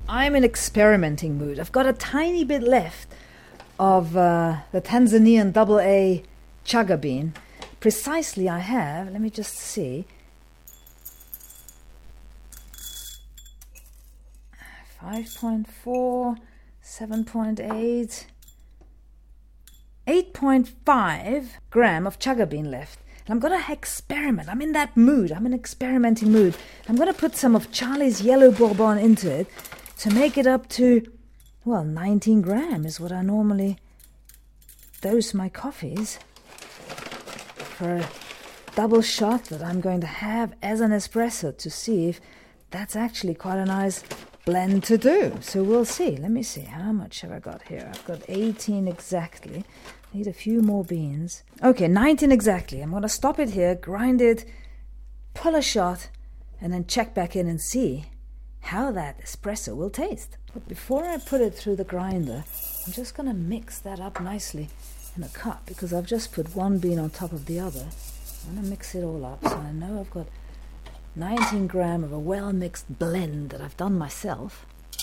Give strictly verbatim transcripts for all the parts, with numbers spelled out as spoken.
I'm in experimenting mood. I've got a tiny bit left of uh, the Tanzanian double A chaga bean. Precisely I have, let me just see, five point four, seven point eight, eight point five gram of chaga bean left. And I'm going to experiment. I'm in that mood. I'm in experimenting mood. I'm going to put some of Charlie's Yellow Bourbon into it to make it up to, well, nineteen gram is what I normally dose my coffees for a double shot that I'm going to have as an espresso to see if that's actually quite a nice blend to do. So we'll see. Let me see. How much have I got here? I've got eighteen exactly. Need a few more beans. Okay, nineteen exactly. I'm going to stop it here, grind it, pull a shot, and then check back in and see how that espresso will taste. But before I put it through the grinder, I'm just going to mix that up nicely in a cup because I've just put one bean on top of the other. I'm going to mix it all up so I know I've got nineteen gram of a well-mixed blend that I've done myself.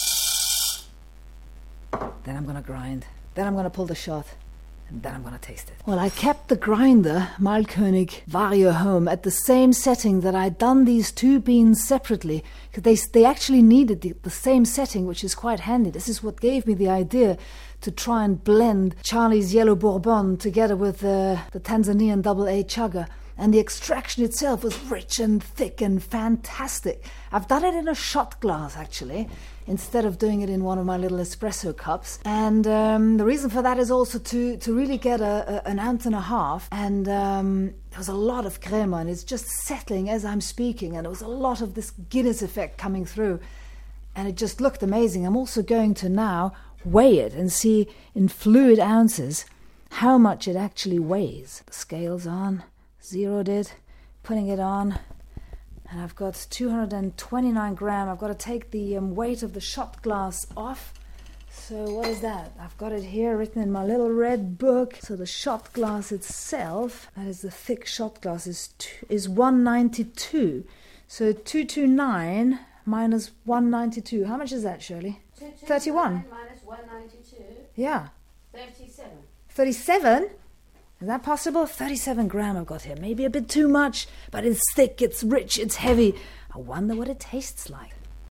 Then I'm going to grind. Then I'm going to pull the shot. And then I'm going to taste it. Well, I kept the grinder, Mahlkönig Vario Home, at the same setting that I'd done these two beans separately. Because they, they actually needed the, the same setting, which is quite handy. This is what gave me the idea to try and blend Charlie's Yellow Bourbon together with uh, the Tanzanian double A chaga. And the extraction itself was rich and thick and fantastic. I've done it in a shot glass, actually, instead of doing it in one of my little espresso cups. And um, the reason for that is also to, to really get a, a, an ounce and a half. And um, there was a lot of crema, and it's just settling as I'm speaking. And there was a lot of this Guinness effect coming through. And it just looked amazing. I'm also going to now weigh it and see in fluid ounces how much it actually weighs. The scale's on. Zeroed it, putting it on, and I've got two hundred twenty-nine gram. I've got to take the um, weight of the shot glass off. So what is that? I've got it here written in my little red book. So the shot glass itself, that is the thick shot glass, is two, is one ninety-two. So two twenty-nine minus one ninety-two. How much is that, Shirley? thirty-one. Minus one ninety-two. Yeah. thirty-seven. thirty-seven? Is that possible? thirty-seven gram I've got here. Maybe a bit too much, but it's thick, it's rich, it's heavy. I wonder what it tastes like.